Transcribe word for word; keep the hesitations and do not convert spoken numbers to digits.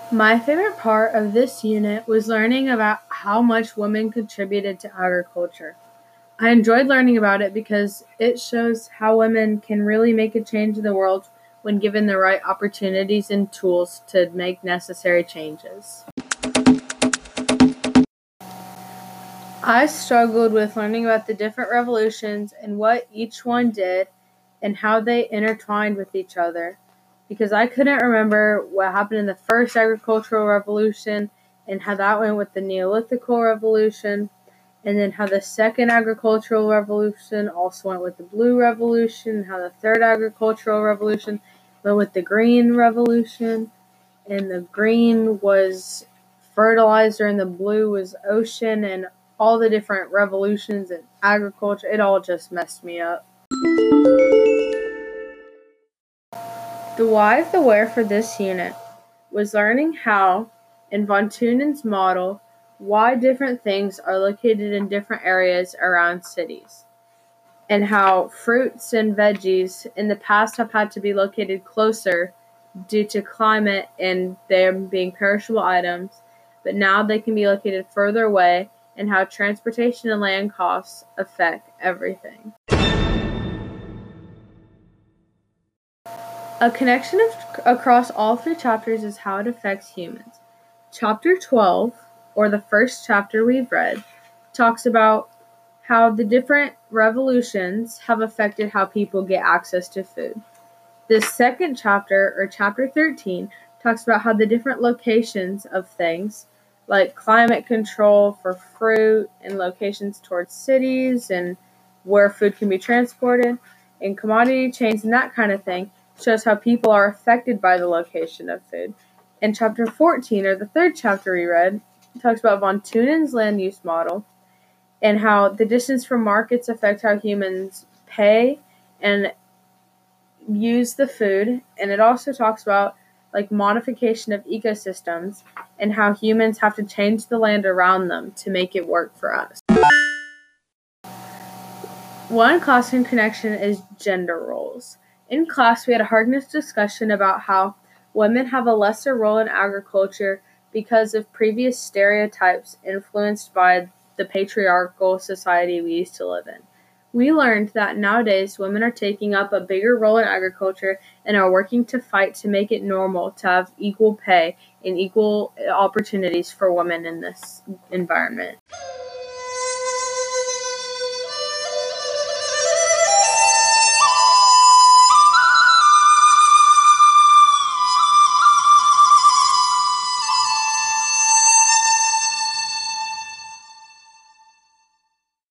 My favorite part of this unit was learning about how much women contributed to agriculture. I enjoyed learning about it because it shows how women can really make a change in the world when given the right opportunities and tools to make necessary changes. I struggled with learning about the different revolutions and what each one did and how they intertwined with each other, because I couldn't remember what happened in the first agricultural revolution and how that went with the Neolithical revolution, and then how the second agricultural revolution also went with the blue revolution, and how the third agricultural revolution went with the green revolution, and the green was fertilizer and the blue was ocean, and all the different revolutions in agriculture. It all just messed me up. The why of the where for this unit was learning how, in von Thunen's model, why different things are located in different areas around cities, and how fruits and veggies in the past have had to be located closer due to climate and them being perishable items, but now they can be located further away, and how transportation and land costs affect everything. A connection of, across all three chapters is how it affects humans. Chapter twelve, or the first chapter we've read, talks about how the different revolutions have affected how people get access to food. The second chapter, or chapter thirteen, talks about how the different locations of things, like climate control for fruit and locations towards cities and where food can be transported, and commodity chains and that kind of thing, shows how people are affected by the location of food. And chapter fourteen, or the third chapter we read, talks about von Thunen's land use model and how the distance from markets affect how humans pay and use the food. And it also talks about like modification of ecosystems and how humans have to change the land around them to make it work for us. One classroom connection is gender roles. In class, we had a hardness discussion about how women have a lesser role in agriculture because of previous stereotypes influenced by the patriarchal society we used to live in. We learned that nowadays women are taking up a bigger role in agriculture and are working to fight to make it normal to have equal pay and equal opportunities for women in this environment.